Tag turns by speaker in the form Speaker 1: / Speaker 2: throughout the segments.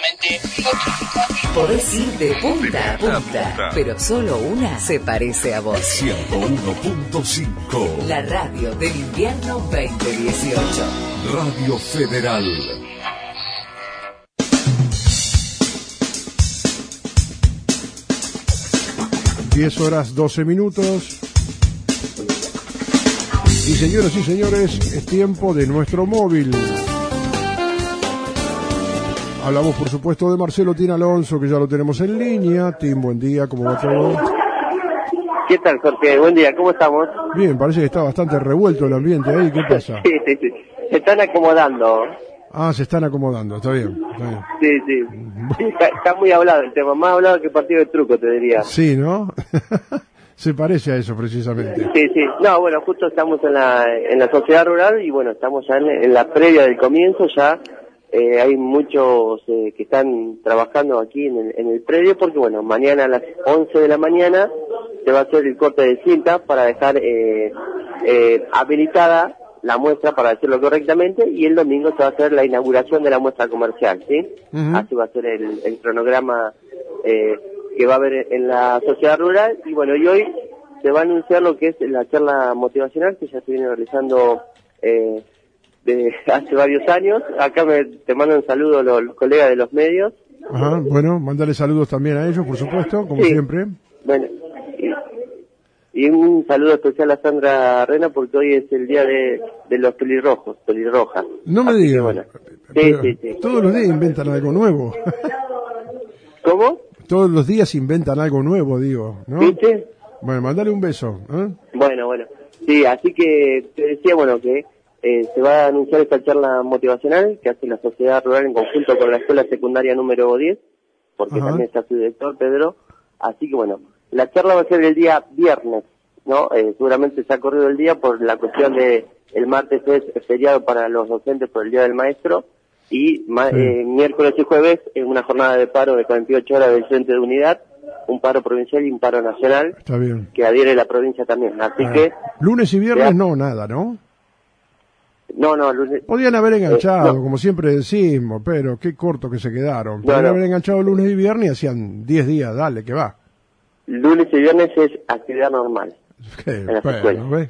Speaker 1: absolutamente
Speaker 2: Podés ir de punta a punta, pero solo una se parece a vos.
Speaker 3: 101.5.
Speaker 2: La radio del invierno 2018.
Speaker 3: Radio Federal.
Speaker 4: (10:12). Y señoras y señores, es tiempo de nuestro móvil. Hablamos, por supuesto, de Marcelo Tin Alonso, que ya lo tenemos en línea. Tim, buen día, ¿cómo va todo?
Speaker 5: ¿Qué tal, Jorge? Buen día, ¿cómo estamos?
Speaker 4: Bien, parece que está bastante revuelto el ambiente ahí, ¿qué pasa?
Speaker 5: Sí. Se están acomodando.
Speaker 4: Ah, se están acomodando, está bien.
Speaker 5: Sí. Sí, está muy hablado el tema, más hablado que partido de truco, te diría.
Speaker 4: Sí, ¿no? Se parece a eso, precisamente.
Speaker 5: Sí. No, bueno, justo estamos en la sociedad rural y bueno, estamos ya en la previa del comienzo, ya hay muchos que están trabajando aquí en el predio porque bueno, mañana a las 11 de la mañana se va a hacer el corte de cinta para dejar habilitada la muestra, para decirlo correctamente, y el domingo se va a hacer la inauguración de la muestra comercial, ¿sí? Uh-huh. Así va a ser el cronograma que va a haber en la sociedad rural, y bueno, y hoy se va a anunciar lo que es la charla motivacional que ya se viene realizando de hace varios años. Acá te mandan saludos los colegas de los medios.
Speaker 4: Ajá, bueno, mándale saludos también a ellos, por supuesto, como siempre.
Speaker 5: Bueno, y un saludo especial a Sandra Rena porque hoy es el día de los pelirrojas.
Speaker 4: No me digas.
Speaker 5: Bueno, sí.
Speaker 4: Todos los días inventan algo nuevo.
Speaker 5: ¿Cómo?
Speaker 4: Todos los días inventan algo nuevo, digo, ¿no?
Speaker 5: ¿Viste?
Speaker 4: Bueno, mandale un beso.
Speaker 5: Bueno. Sí, así que te decía, bueno, que se va a anunciar esta charla motivacional que hace la sociedad rural en conjunto con la escuela secundaria número 10, porque también está su director, Pedro. Así que bueno, la charla va a ser el día viernes, ¿no? Seguramente se ha corrido el día por la cuestión de el martes es feriado para los docentes por el Día del Maestro, y miércoles y jueves es una jornada de paro de 48 horas del Frente de Unidad, un paro provincial y un paro nacional.
Speaker 4: Está bien.
Speaker 5: Que adhiere la provincia también. Así que
Speaker 4: lunes y viernes nada, ¿no?
Speaker 5: No, lunes.
Speaker 4: Podían haber enganchado, como siempre decimos, pero qué corto que se quedaron. Podían haber enganchado lunes y viernes y hacían 10 días, dale, que va.
Speaker 5: Lunes y viernes es actividad normal.
Speaker 4: ¿Ves?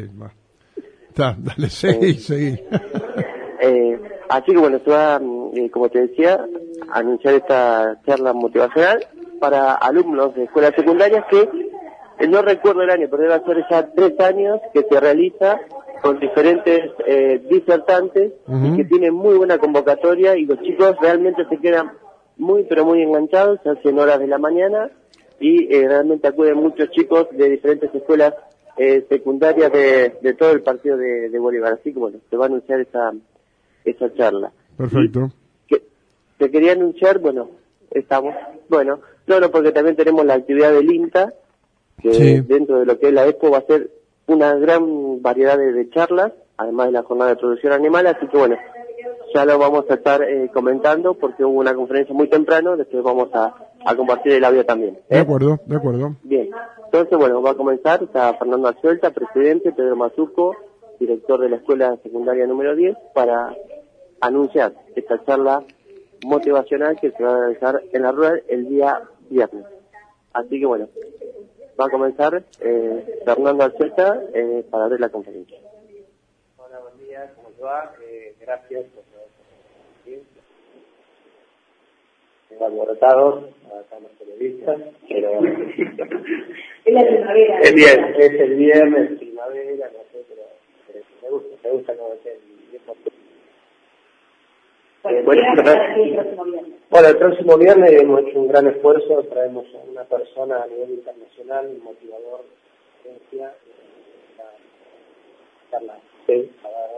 Speaker 4: Dale, seguí.
Speaker 5: Así que bueno, se va, como te decía, a anunciar esta charla motivacional para alumnos de escuelas secundarias que, no recuerdo el año, pero debe ser ya 3 años que se realiza con diferentes disertantes, y que tienen muy buena convocatoria, y los chicos realmente se quedan muy pero muy enganchados, se hacen horas de la mañana, y realmente acuden muchos chicos de diferentes escuelas secundarias de todo el partido de Bolívar. Así que bueno, se va a anunciar esa charla.
Speaker 4: Perfecto.
Speaker 5: Te quería anunciar, estamos, porque también tenemos la actividad del INTA, que dentro de lo que es la Expo va a ser una gran variedad de charlas, además de la jornada de producción animal, así que bueno, ya lo vamos a estar comentando porque hubo una conferencia muy temprano, después vamos a compartir el audio también.
Speaker 4: De acuerdo.
Speaker 5: Bien, entonces bueno, va a comenzar, está Fernando Arzuelta, presidente, Pedro Mazuco, director de la escuela secundaria número 10, para anunciar esta charla motivacional que se va a realizar en la rural el día viernes. Así que bueno, va a comenzar Fernando Arzuelta para abrir la conferencia.
Speaker 6: Hola, buen día, ¿cómo te va? Gracias por alborotados, acá los periodistas, pero
Speaker 7: es la primavera.
Speaker 6: Es el viernes, primavera, no sé, pero me gusta como es el el próximo viernes hemos hecho un gran esfuerzo, traemos a una persona a nivel internacional, un motivador de ciencia, Carla C.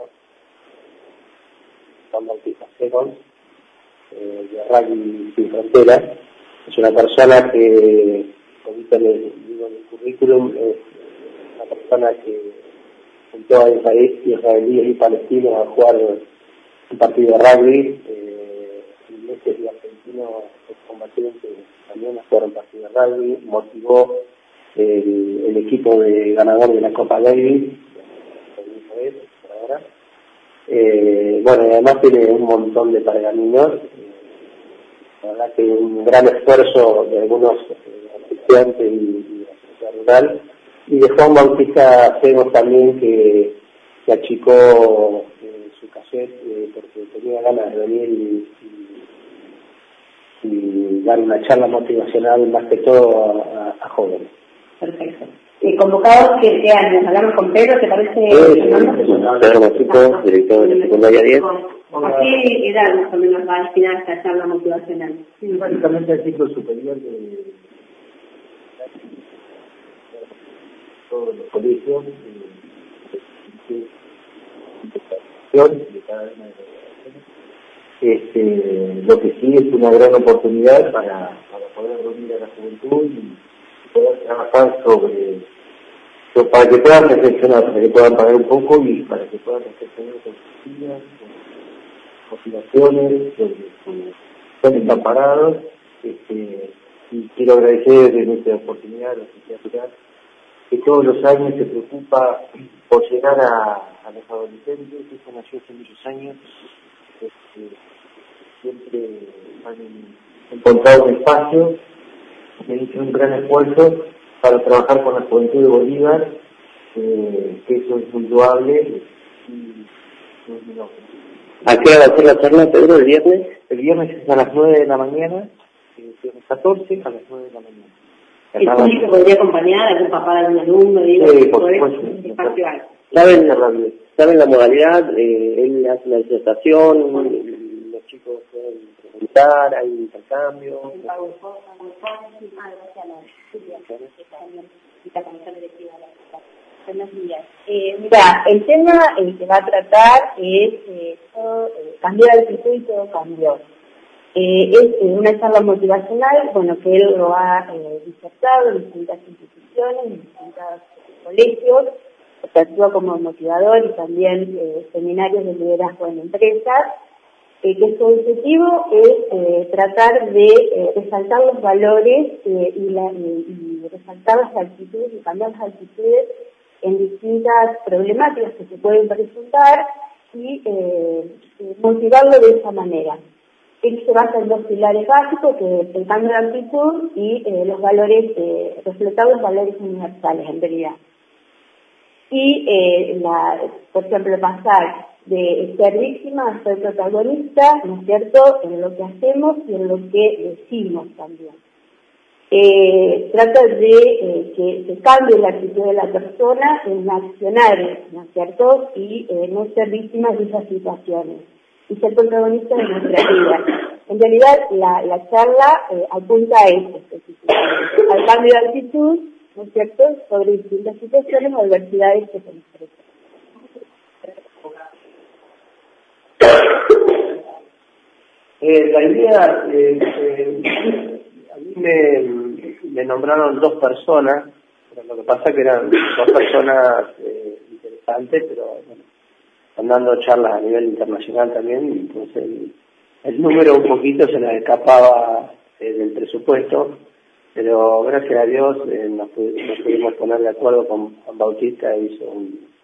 Speaker 6: Juan Bautista Segons, de Rugby Sin Fronteras. Es una persona que, como digo en el currículum, es una persona que juntó a israelíes y palestinos a jugar un partido de rugby, ingleses y argentinos combatientes también a jugar un partido de rugby, motivó el equipo ganador de la Copa Davis, por ahora. Y además tiene un montón de pergaminos verdad que un gran esfuerzo de algunos estudiantes y la sociedad rural, y de Juan Bautista Cegos también, que achicó su cassette porque tenía ganas de venir y dar una charla motivacional más que todo a jóvenes.
Speaker 7: Perfecto. ¿Convocados qué años? ¿Hablamos con Pedro? ¿Te parece?
Speaker 5: Pedro Machuco, director de la secundaria 10.
Speaker 7: ¿A qué edad más o menos va a destinar esta charla motivacional?
Speaker 6: Sí, básicamente el ciclo superior de todos los colegios, de cada una de las lo que sí es una gran oportunidad para poder reunir a la juventud y poder trabajar para que puedan reflexionar, para que puedan pagar un poco y para que puedan reflexionar con sus vidas, con motivaciones, dónde están parados. Y quiero agradecer en esta oportunidad a la sociedad que todos los años se preocupa por llegar a los adolescentes. Esto nació hace muchos años. Siempre han encontrado un espacio, han hecho un gran esfuerzo para trabajar con la juventud de Bolívar, que eso es muy loable y muy noble.
Speaker 5: ¿A qué hora va a ser la charla, Pedro, el viernes?
Speaker 6: El viernes es a las 9 de la mañana, viernes 14 a las 9 de la mañana.
Speaker 7: ¿El público podría acompañar a algún papá de algún alumno?
Speaker 6: Sí, por supuesto.
Speaker 5: ¿Saben la modalidad? Él hace una disertación, los chicos pueden preguntar, hay un intercambio.
Speaker 1: Buenos días. Mira, el tema que va a tratar es cambiar de actitud y todo cambió. Es una charla motivacional, bueno, que él lo ha disertado en distintas instituciones, en distintos colegios, que actúa como motivador y también seminarios de liderazgo en empresas, que su objetivo es tratar de resaltar los valores y resaltar las actitudes y cambiar las actitudes en distintas problemáticas que se pueden presentar y motivarlo de esa manera. Él se basa en dos pilares básicos, que es el cambio de actitud y los valores, reflejar los valores universales en realidad. Y, por ejemplo, pasar de ser víctima a ser protagonista, ¿no es cierto?, en lo que hacemos y en lo que decimos también. Trata de que se cambie la actitud de la persona en accionar, ¿no es cierto?, y no ser víctima de esas situaciones y ser protagonista de nuestra vida. En realidad, la charla apunta a eso específicamente, al cambio de actitud, ¿no es cierto?, sobre distintas situaciones o adversidades que se nos presentan.
Speaker 6: La idea, a mí me nombraron dos personas, pero lo que pasa es que eran dos personas interesantes, pero bueno, están dando charlas a nivel internacional también, entonces el número un poquito se nos escapaba del presupuesto, pero gracias a Dios nos pudimos poner de acuerdo con Juan Bautista, hizo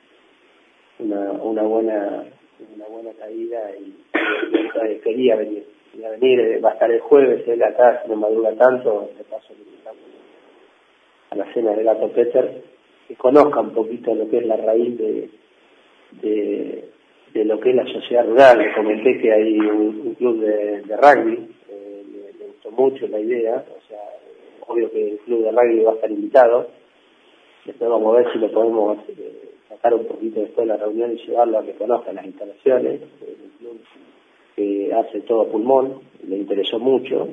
Speaker 6: una buena caída y quería venir, va a estar el jueves, él acá, si no madruga tanto, de paso le invitamos a la cena del Gato Peter, que conozca un poquito lo que es la raíz de lo que es la sociedad rural. Le comenté que hay un club de rugby, le gustó mucho la idea, o sea, obvio que el club de rugby va a estar invitado, después vamos a ver si lo podemos sacar un poquito después de la reunión y llevarlo a que conozcan las instalaciones del club, que hace todo a pulmón, le interesó mucho,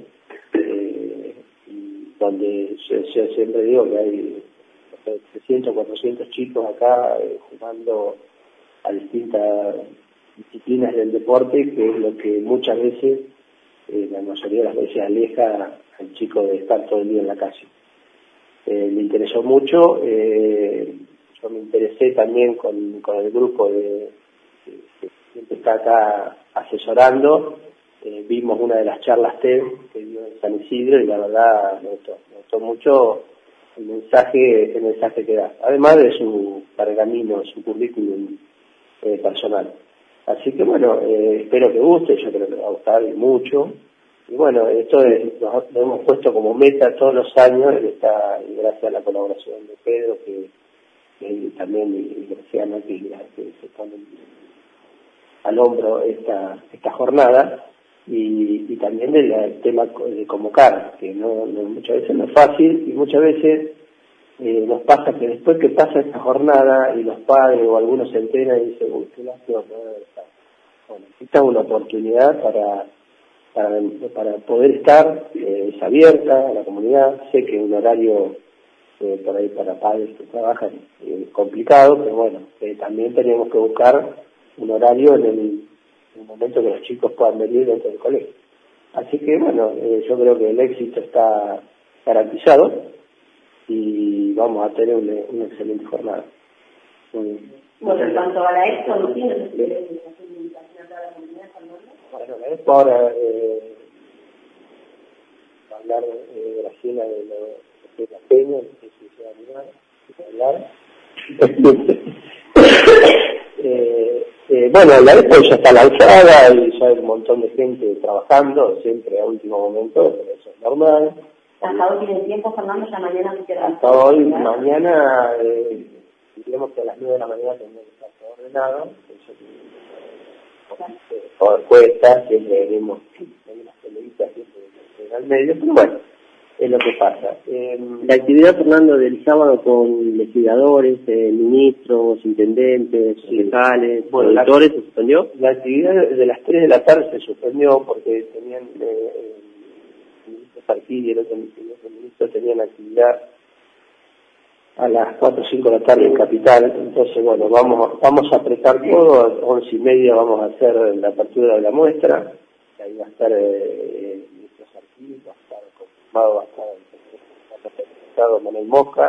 Speaker 6: y donde yo siempre digo que hay 300, 400 chicos acá jugando a distintas disciplinas del deporte, que es lo que muchas veces, la mayoría de las veces, aleja al chico de estar todo el día en la calle. Le interesó mucho, yo me interesé también con el grupo que siempre está acá asesorando, vimos una de las charlas TED que dio en San Isidro y la verdad me gustó mucho el mensaje que da, además de su pergamino, su currículum personal. Así que bueno, espero que guste, yo creo que va a gustar mucho, Y bueno, esto nos hemos puesto como meta todos los años, y gracias a la colaboración de Pedro, que también, y Graciano, que se ponen al hombro esta jornada, y también del tema de convocar, que muchas veces no es fácil, y muchas veces nos pasa que después que pasa esta jornada y los padres o algunos se enteran y dicen, uy, qué lástima poder estar. Bueno, esta es una oportunidad para poder estar, es abierta a la comunidad. Sé que es un horario por ahí para padres que trabajan complicado, pero bueno, también tenemos que buscar un horario en el momento que los chicos puedan venir dentro del colegio. Así que bueno, yo creo que el éxito está garantizado y vamos a tener una excelente jornada.
Speaker 7: Bueno, en cuanto a la expo, ¿no tiene hacer una invitación a toda la comunidad?
Speaker 6: Bueno, la expo ahora va a hablar Graciela de la peña, no sé si se va a mirar, bueno, la expo ya está lanzada y ya hay un montón de gente trabajando, siempre a último momento, pero eso es normal.
Speaker 7: ¿Hasta hoy tienen tiempo, Fernando? ¿Ya mañana se queda?
Speaker 6: Hasta hoy, mañana, diríamos que a las 9 de la mañana tendría que estar todo ordenado. Por encuestas, siempre venimos las televisas siempre al medio, pero bueno, es lo que pasa. La actividad, Fernando, del sábado con legisladores, ministros, intendentes, concejales, productores, ¿se suspendió? La actividad de las 3 de la tarde se suspendió porque tenían el ministro Sarquí y el otro ministro tenían actividad a las 4 o 5 de la tarde en Capital. Entonces, bueno, vamos a apretar todo. A 11:30 vamos a hacer la apertura de la muestra. Ahí va a estar el ministro Sarquí, va a estar confirmado, va a estar el representado Manuel Mosca,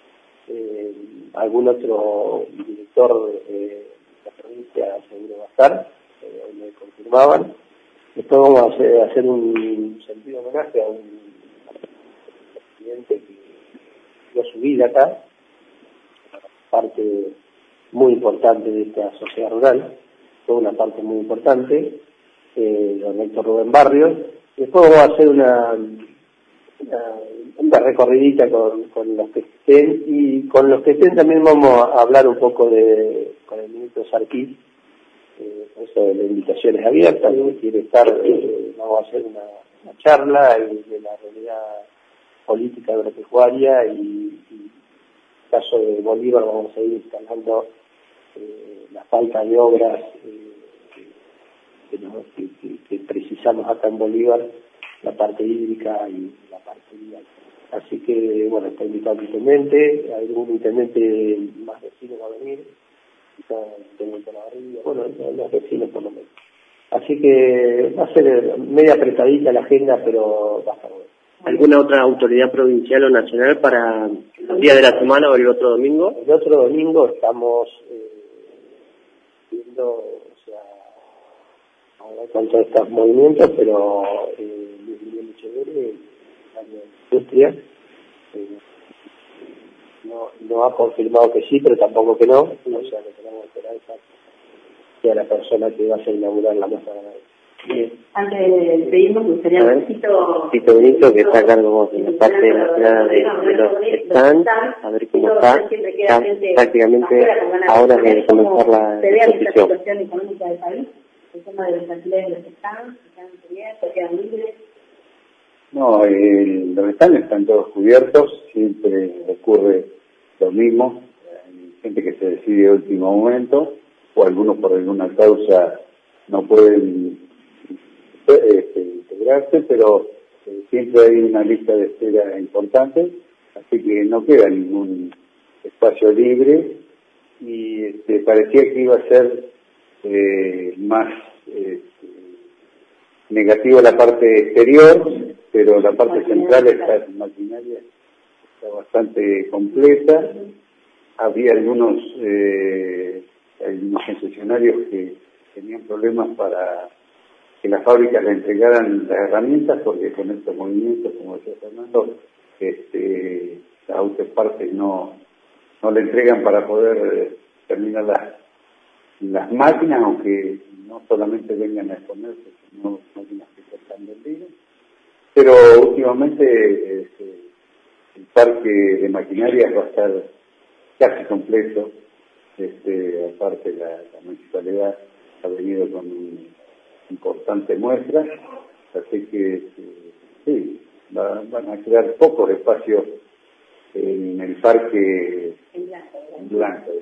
Speaker 6: algún otro director de la provincia seguro va a estar, me confirmaban. Después vamos a hacer un sentido homenaje a un presidente que dio su vida acá, parte muy importante de esta sociedad rural, fue una parte muy importante, don Héctor Rubén Barrios. Después vamos a hacer una recorridita con los que estén, y con los que estén también vamos a hablar un poco con el ministro Sarquí. Eso de la invitación es abierta, si quiere estar, vamos a hacer una charla de la realidad política agropecuaria, y en el caso de Bolívar vamos a ir instalando la falta de obras que precisamos acá en Bolívar, la parte hídrica y la parte vial. Así que, bueno, está invitado el intendente, algún intendente más vecino va a venir, intendente Navarrillo, bueno, los vecinos por lo menos. Así que va a ser media apretadita la agenda, pero va a estar bueno. ¿Alguna otra autoridad provincial o nacional para el día de la semana o el otro domingo? El otro domingo estamos viendo, o sea, ahora con todos estos movimientos, pero Luis Guillermo Echeverri, la industria, no ha confirmado que sí, pero tampoco que no, o sea, que tenemos esperanza que a la persona que va a inaugurar la masa ganadera.
Speaker 7: Antes de despedirnos, me gustaría un
Speaker 6: Tito Benito, que está a cargo de la parte nacional de los stands, a ver cómo está prácticamente ahora de comenzar la exposición.
Speaker 7: La situación económica del país, el tema de los alquileres de los stands, ¿están cubiertos, quedan libres?
Speaker 8: No, los stands están todos cubiertos, siempre ocurre lo mismo, hay gente que se decide a último momento, o algunos por alguna causa no pueden integrarse, pero siempre hay una lista de espera importante, así que no queda ningún espacio libre, y parecía que iba a ser más negativo la parte exterior, pero la parte central está maquinaria, está bastante completa. Había algunos concesionarios que tenían problemas para que las fábricas le entregaran las herramientas, porque con estos movimientos, como decía Fernando, las autopartes no le entregan para poder terminar las máquinas, aunque no solamente vengan a exponerse, sino máquinas que se están vendidas. Pero últimamente el parque de maquinarias va a estar casi completo. Aparte la municipalidad ha venido con una importante muestra, así que sí, van a crear pocos espacios en el parque en blanco.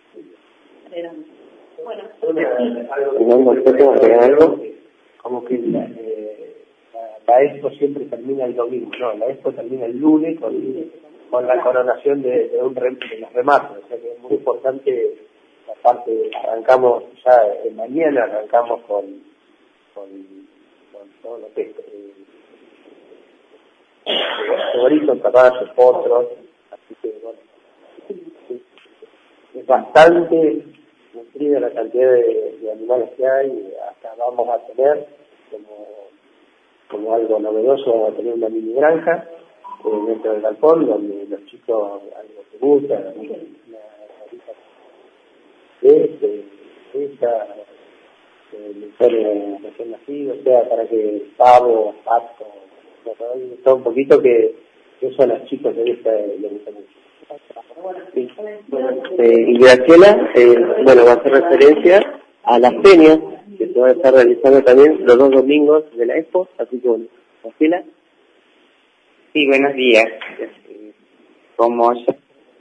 Speaker 6: Bueno, como que la expo siempre termina el domingo, no, la expo termina el lunes con la coronación de los remates, o sea que es muy importante, aparte arrancamos ya mañana, arrancamos con todo lo que es favoritos, caballos, potros, así que bueno, es bastante nutrida la cantidad de animales que hay, y hasta vamos a tener como algo novedoso, vamos a tener una mini granja dentro del galpón, donde los chicos algo les gusta, una recién nacido, o sea, para que pavo, pato, todo un poquito que eso a los chicos les gusta mucho.
Speaker 5: Sí. Y Graciela, va a hacer referencia a las peñas que se van a estar realizando también los 2 domingos de la expo, así que bueno, Graciela.
Speaker 9: Sí, buenos días. Como ya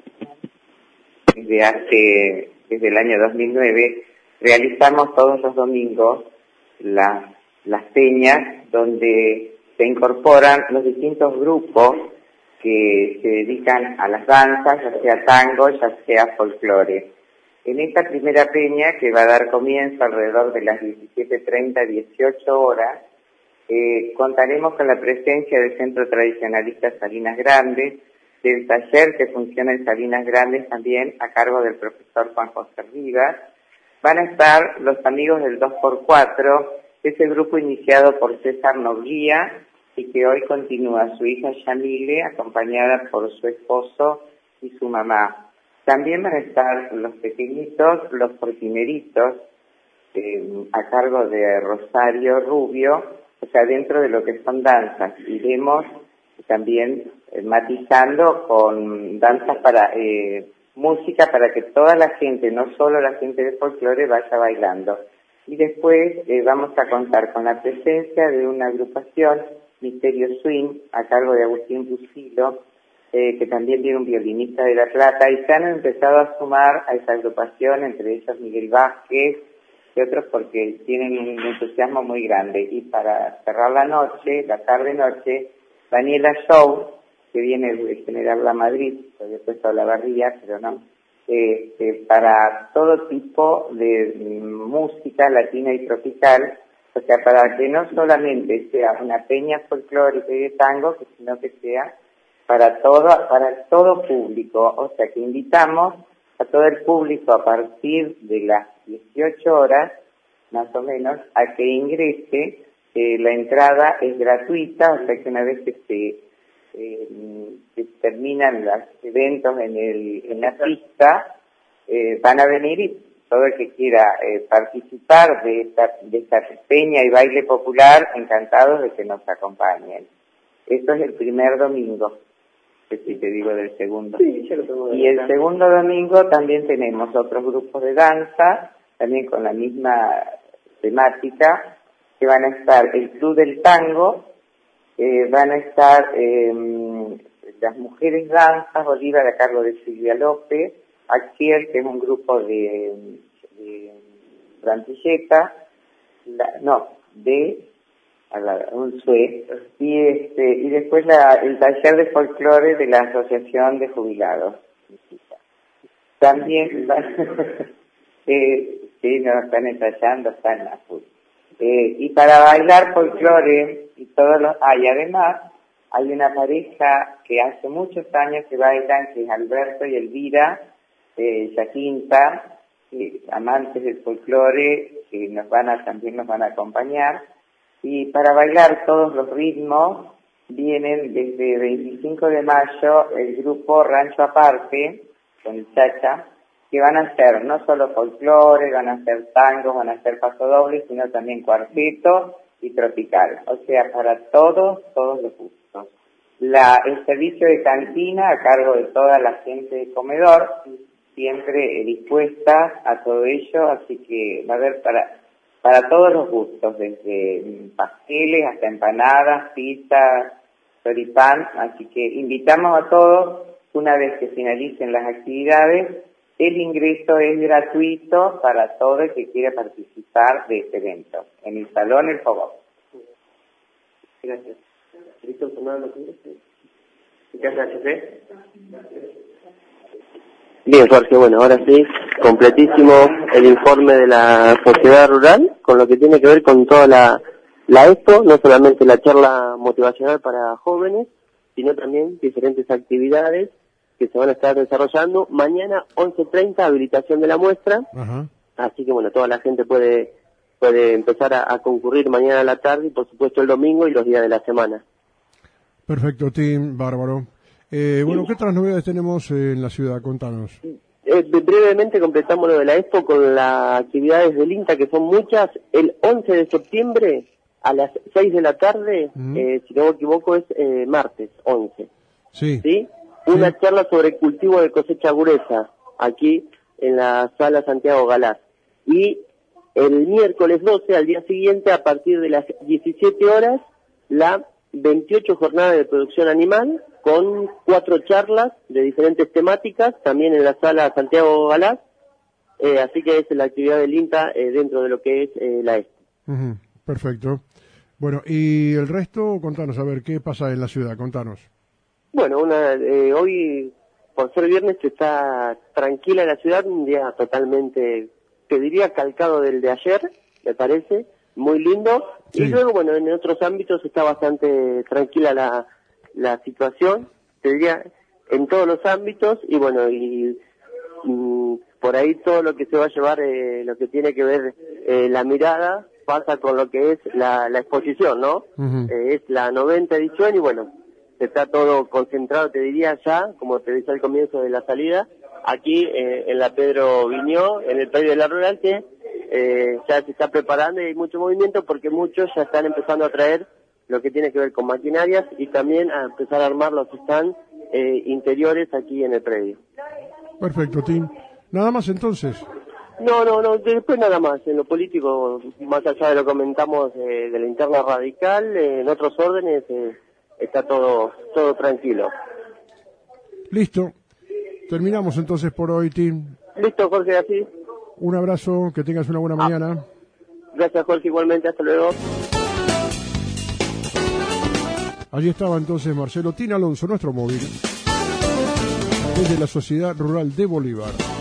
Speaker 9: desde el año 2009 realizamos todos los domingos las peñas donde se incorporan los distintos grupos que se dedican a las danzas, ya sea tango, ya sea folclore. En esta primera peña, que va a dar comienzo alrededor de las 17:30, 18 horas, contaremos con la presencia del Centro Tradicionalista Salinas Grandes, del taller que funciona en Salinas Grandes también a cargo del profesor Juan José Rivas. Van a estar los amigos del 2x4, ese grupo iniciado por César Noblía y que hoy continúa su hija Yamile, acompañada por su esposo y su mamá. También van a estar los pequeñitos, los portineritos, a cargo de Rosario Rubio, o sea, dentro de lo que son danzas. Iremos también matizando con danzas para música para que toda la gente, no solo la gente de folclore, vaya bailando. Y después vamos a contar con la presencia de una agrupación, Misterio Swing, a cargo de Agustín Busilo, que también tiene un violinista de La Plata, y se han empezado a sumar a esa agrupación, entre ellos Miguel Vázquez y otros, porque tienen un entusiasmo muy grande. Y para cerrar la tarde-noche, Daniela Show, que viene de General La Madrid, había puesto La Barría, pero no, para todo tipo de música latina y tropical, o sea, para que no solamente sea una peña folclórica y de tango, sino que sea para todo público. O sea, que invitamos a todo el público a partir de las 18 horas, más o menos, a que ingrese. La entrada es gratuita, o sea que una vez que se terminan los eventos en la pista, van a venir, y todo el que quiera participar de esta peña y baile popular, encantados de que nos acompañen. Esto es el primer domingo, que si te digo del segundo.
Speaker 5: Sí, yo lo tengo.
Speaker 9: Y el segundo domingo también tenemos otros grupos de danza, también con la misma temática, que van a estar el Club del Tango, van a estar las Mujeres Danzas Bolívar a cargo de Silvia López, Axiel, que es un grupo de Brantilleta, un SUE, y después el taller de folclore de la Asociación de Jubilados. También sí, nos están ensayando, están a full. Y para bailar folclore y y además hay una pareja que hace muchos años que bailan, que es Alberto y Elvira Yaquinta, amantes del folclore, que también nos van a acompañar. Y para bailar todos los ritmos vienen desde 25 de mayo el grupo Rancho Aparte, con el Chacha, que van a hacer no solo folclore, van a hacer tangos, van a hacer pasodobles, sino también cuartetos y tropical, o sea, para todos los gustos. El servicio de cantina a cargo de toda la gente de comedor, siempre dispuesta a todo ello, así que va a haber para todos los gustos, desde pasteles hasta empanadas, pizza, choripán, así que invitamos a todos, una vez que finalicen las actividades, el ingreso es gratuito para todo el que quiera participar de este evento, en el Salón El Fogón.
Speaker 5: Gracias. ¿Listo, Fernando? Muchas gracias, Bien, Jorge, bueno, ahora sí, completísimo el informe de la sociedad rural, con lo que tiene que ver con toda la expo, no solamente la charla motivacional para jóvenes, sino también diferentes actividades que se van a estar desarrollando. Mañana, 11:30, habilitación de la muestra. Ajá. Así que, bueno, toda la gente puede empezar a concurrir mañana a la tarde y, por supuesto, el domingo y los días de la semana.
Speaker 4: Perfecto, Tim, bárbaro. Bueno, ¿qué otras novedades tenemos en la ciudad? Contanos.
Speaker 5: Brevemente completamos lo de la expo con las actividades del INTA, que son muchas. El 11 de septiembre a las 6 de la tarde, si no me equivoco, es martes 11. ¿Sí? Una charla sobre cultivo de cosecha gruesa, aquí en la sala Santiago Galás. Y el miércoles 12, al día siguiente, a partir de las 17 horas, la 28 jornada de producción animal, con 4 charlas de diferentes temáticas, también en la sala Santiago Galás. Así que es la actividad del INTA dentro de lo que es la expo.
Speaker 4: Perfecto. Bueno, y el resto, contanos, a ver, ¿qué pasa en la ciudad? Contanos.
Speaker 5: Bueno, hoy, por ser viernes, está tranquila la ciudad, un día totalmente, te diría, calcado del de ayer, me parece, muy lindo. Sí. Y luego, bueno, en otros ámbitos está bastante tranquila la situación, te diría, en todos los ámbitos, y bueno, por ahí todo lo que se va a llevar, lo que tiene que ver la mirada, pasa con lo que es la exposición, ¿no? Es la 90ª edición y bueno, está todo concentrado, te diría ya, como te decía al comienzo de la salida, aquí en la Pedro Viñó, en el predio de la Rural, que ya se está preparando y hay mucho movimiento porque muchos ya están empezando a traer lo que tiene que ver con maquinarias y también a empezar a armar los stands interiores aquí en el predio. Perfecto, Tim. ¿Nada más entonces? No, después nada más. En lo político, más allá de lo que comentamos de la interna radical, en otros órdenes está todo tranquilo. Listo. Terminamos entonces por hoy, Tim. Listo, Jorge, así. Un abrazo, que tengas una buena mañana. Gracias, Jorge, igualmente. Hasta luego. Allí estaba entonces Marcelo Tin Alonso, nuestro móvil, desde la Sociedad Rural de Bolívar.